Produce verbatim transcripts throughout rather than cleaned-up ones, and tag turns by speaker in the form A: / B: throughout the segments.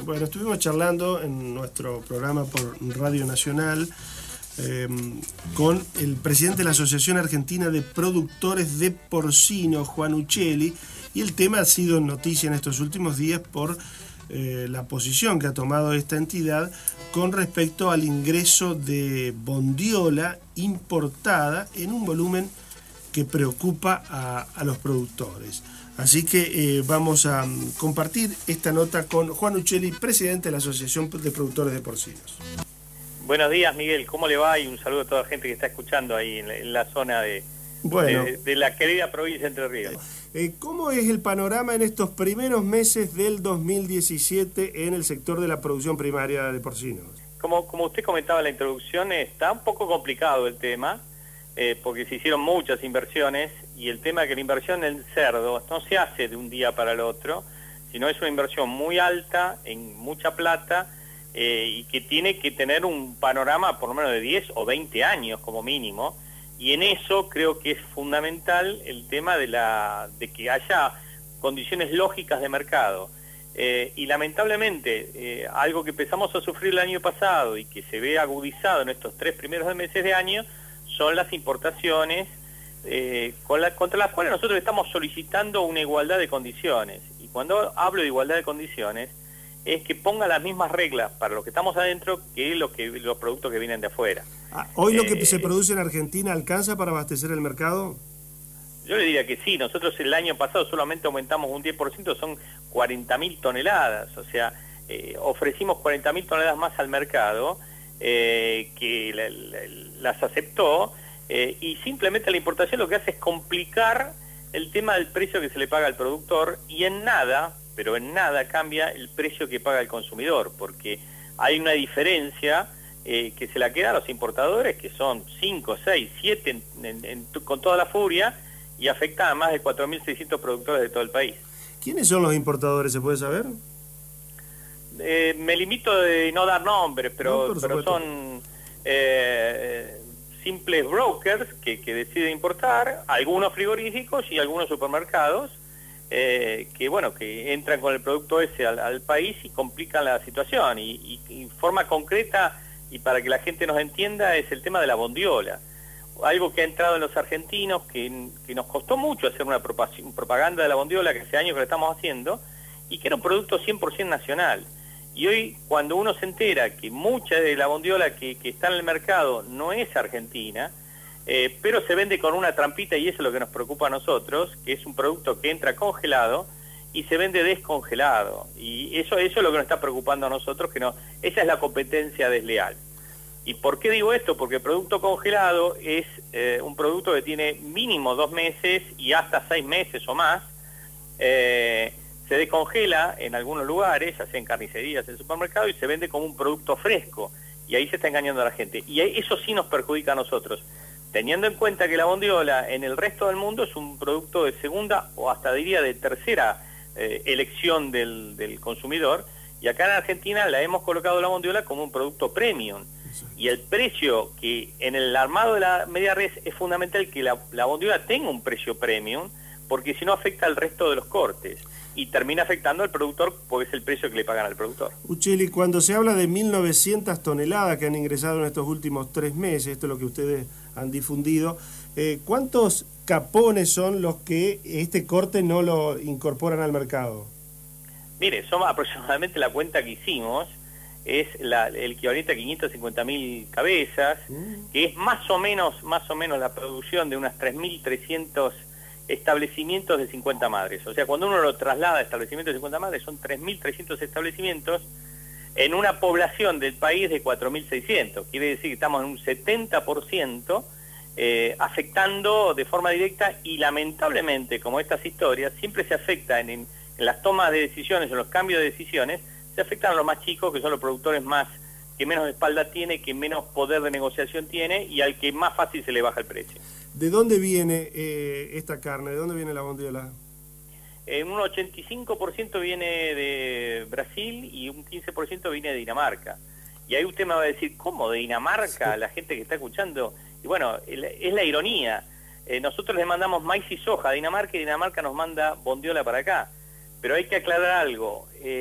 A: Bueno, estuvimos charlando en nuestro programa por Radio Nacional eh, con el presidente de la Asociación Argentina de Productores de Porcino, Juan Uccelli, y el tema ha sido noticia en estos últimos días por eh, la posición que ha tomado esta entidad con respecto al ingreso de bondiola importada en un volumen que preocupa a, a los productores. Así que eh, vamos a um, compartir esta nota con Juan Uccelli, presidente de la Asociación de Productores de Porcinos.
B: Buenos días, Miguel, ¿cómo le va? Y un saludo a toda la gente que está escuchando ahí en la, en la zona de,
A: bueno,
B: de, de la querida provincia de Entre Ríos.
A: Eh, ¿Cómo es el panorama en estos primeros meses del dos mil diecisiete en el sector de la producción primaria de porcinos?
B: Como, como usted comentaba en la introducción, está un poco complicado el tema, eh, porque se hicieron muchas inversiones, y el tema es que la inversión en el cerdo no se hace de un día para el otro, sino es una inversión muy alta, en mucha plata, eh, y que tiene que tener un panorama por lo menos de diez o veinte años como mínimo, y en eso creo que es fundamental el tema de, la, de que haya condiciones lógicas de mercado. Eh, y lamentablemente, eh, algo que empezamos a sufrir el año pasado y que se ve agudizado en estos tres primeros meses de año, son las importaciones, eh, con la, contra las cuales nosotros estamos solicitando una igualdad de condiciones. Y cuando hablo de igualdad de condiciones, es que ponga las mismas reglas para los que estamos adentro que, lo que los productos que vienen de afuera.
A: Ah, ¿Hoy lo que
B: eh,
A: se produce en Argentina alcanza para abastecer el mercado?
B: Yo le diría que sí. Nosotros el año pasado solamente aumentamos un diez por ciento, son cuarenta mil toneladas. O sea, eh, ofrecimos cuarenta mil toneladas más al mercado, eh, que la, la, las aceptó, eh, y simplemente la importación lo que hace es complicar el tema del precio que se le paga al productor, y en nada, pero en nada cambia el precio que paga el consumidor, porque hay una diferencia eh, que se la queda a los importadores, que son cinco, seis, siete en, en, en, con toda la furia, y afecta a más de cuatro mil seiscientos productores de todo el país.
A: ¿Quiénes son los importadores, se puede saber?
B: Eh, me limito de no dar nombres, pero,
A: no,
B: pero son eh, simples brokers que, que deciden importar, algunos frigoríficos y algunos supermercados, eh, que bueno, que entran con el producto ese al, al país y complican la situación. Y, y, y forma concreta, y para que la gente nos entienda, es el tema de la bondiola. Algo que ha entrado en los argentinos, que, que nos costó mucho hacer una propaganda de la bondiola, que hace años que lo estamos haciendo, y que era un producto cien por ciento nacional. Y hoy, cuando uno se entera que mucha de la bondiola que, que está en el mercado no es argentina, eh, pero se vende con una trampita, y eso es lo que nos preocupa a nosotros, que es un producto que entra congelado y se vende descongelado. Y eso, eso es lo que nos está preocupando a nosotros, que no, esa es la competencia desleal. ¿Y por qué digo esto? Porque el producto congelado es eh, un producto que tiene mínimo dos meses y hasta seis meses o más. Eh, se descongela en algunos lugares, ya sea en carnicerías, en supermercados, y se vende como un producto fresco. Y ahí se está engañando a la gente. Y eso sí nos perjudica a nosotros, teniendo en cuenta que la bondiola en el resto del mundo es un producto de segunda o hasta diría de tercera eh, elección del, del consumidor. Y acá en Argentina la hemos colocado la bondiola como un producto premium. Y el precio que en el armado de la media res es fundamental que la, la bondiola tenga un precio premium, porque si no afecta al resto de los cortes y termina afectando al productor, porque es el precio que le pagan al productor.
A: Uccelli, cuando se habla de mil novecientas toneladas que han ingresado en estos últimos tres meses, esto es lo que ustedes han difundido, eh, ¿cuántos capones son los que este corte no lo incorporan al mercado?
B: Mire, son aproximadamente la cuenta que hicimos, es la, el equivalente a quinientas cincuenta mil cabezas, mm. que es más o menos más o menos la producción de unas tres mil trescientos establecimientos de cincuenta madres. O sea, cuando uno lo traslada a establecimientos de cincuenta madres, son tres mil trescientos establecimientos en una población del país de cuatro mil seiscientos. Quiere decir que estamos en un setenta por ciento eh, afectando de forma directa, y lamentablemente, como estas historias, siempre se afecta en, en, en las tomas de decisiones, en los cambios de decisiones, se afectan a los más chicos, que son los productores más que menos espalda tiene, que menos poder de negociación tiene, y al que más fácil se le baja el precio.
A: ¿De dónde viene eh, esta carne? ¿De dónde viene la bondiola?
B: Eh, un ochenta y cinco por ciento viene de Brasil y un quince por ciento viene de Dinamarca. Y ahí usted me va a decir, ¿cómo de Dinamarca? Sí. La gente que está escuchando. Y bueno, es la ironía. Eh, nosotros le mandamos maíz y soja a Dinamarca, y Dinamarca nos manda bondiola para acá. Pero hay que aclarar algo. El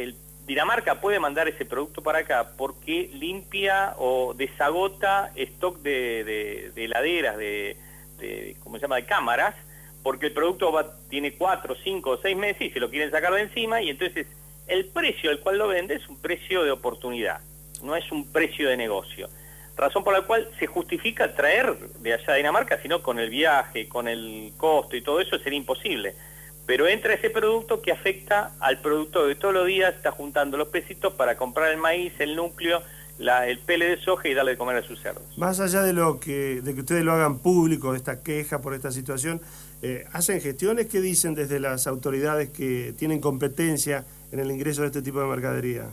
B: Dinamarca puede mandar ese producto para acá porque limpia o desagota stock de, de, de heladeras, de, de, ¿cómo se llama?, de cámaras, porque el producto va, tiene cuatro, cinco o seis meses y se lo quieren sacar de encima, y entonces el precio al cual lo vende es un precio de oportunidad, no es un precio de negocio. Razón por la cual se justifica traer de allá de Dinamarca, sino con el viaje, con el costo y todo eso sería imposible. Pero entra ese producto que afecta al productor que todos los días está juntando los pesitos para comprar el maíz, el núcleo, la, el pele de soja y darle de comer a sus cerdos.
A: Más allá de lo que de que ustedes lo hagan público, de esta queja por esta situación, eh, ¿hacen gestiones? ¿Qué dicen desde las autoridades que tienen competencia en el ingreso de este tipo de mercadería?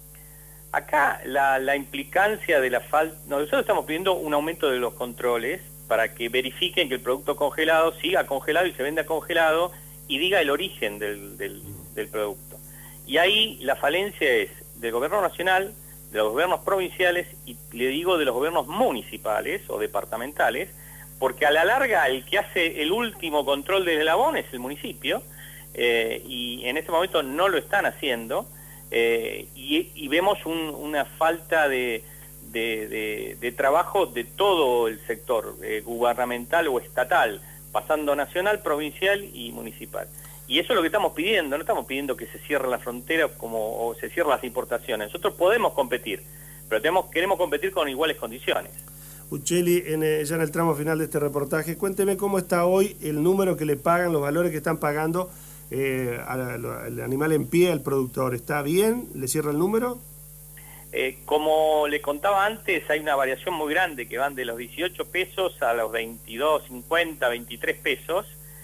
B: Acá la, la implicancia de la falta... Nosotros estamos pidiendo un aumento de los controles para que verifiquen que el producto congelado siga congelado y se venda congelado, y diga el origen del, del, del producto. Y ahí la falencia es del gobierno nacional, de los gobiernos provinciales y le digo de los gobiernos municipales o departamentales, porque a la larga el que hace el último control del eslabón es el municipio, eh, y en este momento no lo están haciendo, eh, y, y vemos un, una falta de, de, de, de trabajo de todo el sector, eh, gubernamental o estatal, pasando nacional, provincial y municipal. Y eso es lo que estamos pidiendo, no estamos pidiendo que se cierre la frontera como, o se cierren las importaciones. Nosotros podemos competir, pero tenemos, queremos competir con iguales condiciones.
A: Uccelli, en, ya en el tramo final de este reportaje, cuénteme cómo está hoy el número que le pagan, los valores que están pagando eh, al animal en pie, al productor. ¿Está bien? ¿Le cierra el número?
B: Eh, como le contaba antes, hay una variación muy grande que van de los dieciocho pesos a los veintidós, cincuenta, veintitrés pesos,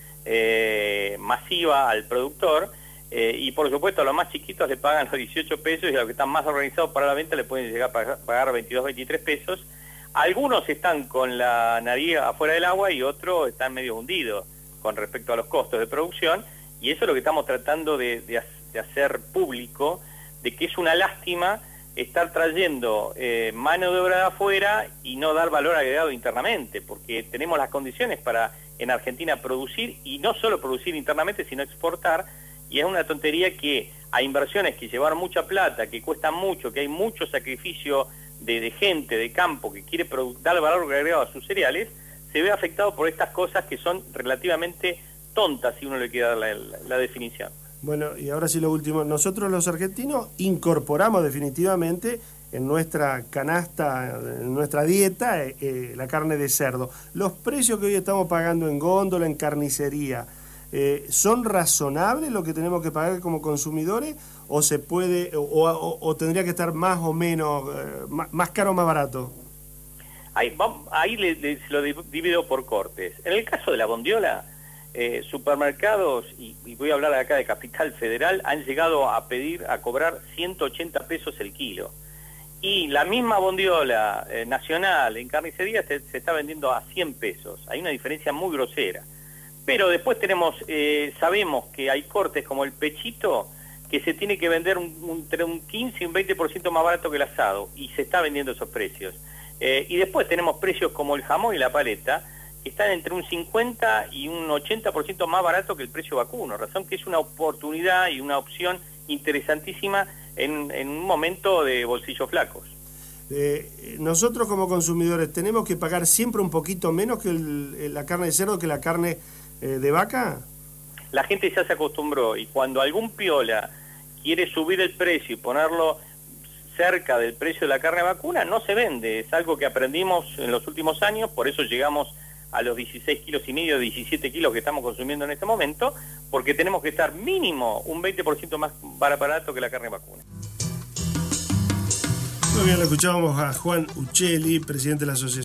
B: eh, masiva al productor, eh, y por supuesto a los más chiquitos le pagan los dieciocho pesos y a los que están más organizados para la venta le pueden llegar a pagar, pagar veintidós, veintitrés pesos. Algunos están con la nariz afuera del agua y otros están medio hundidos con respecto a los costos de producción, y eso es lo que estamos tratando de, de, de hacer público, de que es una lástima estar trayendo eh, mano de obra de afuera y no dar valor agregado internamente, porque tenemos las condiciones para en Argentina producir, y no solo producir internamente, sino exportar, y es una tontería que a inversiones que llevaron mucha plata, que cuestan mucho, que hay mucho sacrificio de, de gente, de campo, que quiere dar valor agregado a sus cereales, se ve afectado por estas cosas que son relativamente tontas, si uno le quiere dar la, la, la definición.
A: Bueno, y ahora sí lo último, nosotros los argentinos incorporamos definitivamente en nuestra canasta, en nuestra dieta, eh, eh, la carne de cerdo. Los precios que hoy estamos pagando en góndola, en carnicería, eh, ¿son razonables lo que tenemos que pagar como consumidores o se puede, o, o, o tendría que estar más o menos, eh, más, más caro o más barato?
B: Ahí, vamos, ahí le, le, se lo divido por cortes. En el caso de la bondiola, Eh, supermercados, y, y voy a hablar acá de Capital Federal, han llegado a pedir, a cobrar ciento ochenta pesos el kilo. Y la misma bondiola eh, nacional en carnicería se, se está vendiendo a cien pesos. Hay una diferencia muy grosera. Pero después tenemos, eh, sabemos que hay cortes como el pechito, que se tiene que vender un, un, un quince y un veinte por ciento más barato que el asado, y se está vendiendo esos precios. Eh, y después tenemos precios como el jamón y la paleta, están entre un cincuenta y un ochenta por ciento más barato que el precio vacuno, razón que es una oportunidad y una opción interesantísima en, en un momento de bolsillos flacos.
A: Eh, nosotros como consumidores tenemos que pagar siempre un poquito menos que el, la carne de cerdo, que la carne eh, de vaca.
B: La gente ya se acostumbró, y cuando algún piola quiere subir el precio y ponerlo cerca del precio de la carne vacuna, no se vende. Es algo que aprendimos en los últimos años, por eso llegamos a los dieciséis kilos y medio, diecisiete kilos que estamos consumiendo en este momento, porque tenemos que estar mínimo un veinte por ciento más barato que la carne vacuna.
A: Muy bien, lo escuchábamos a Juan Uccelli, presidente de la Asociación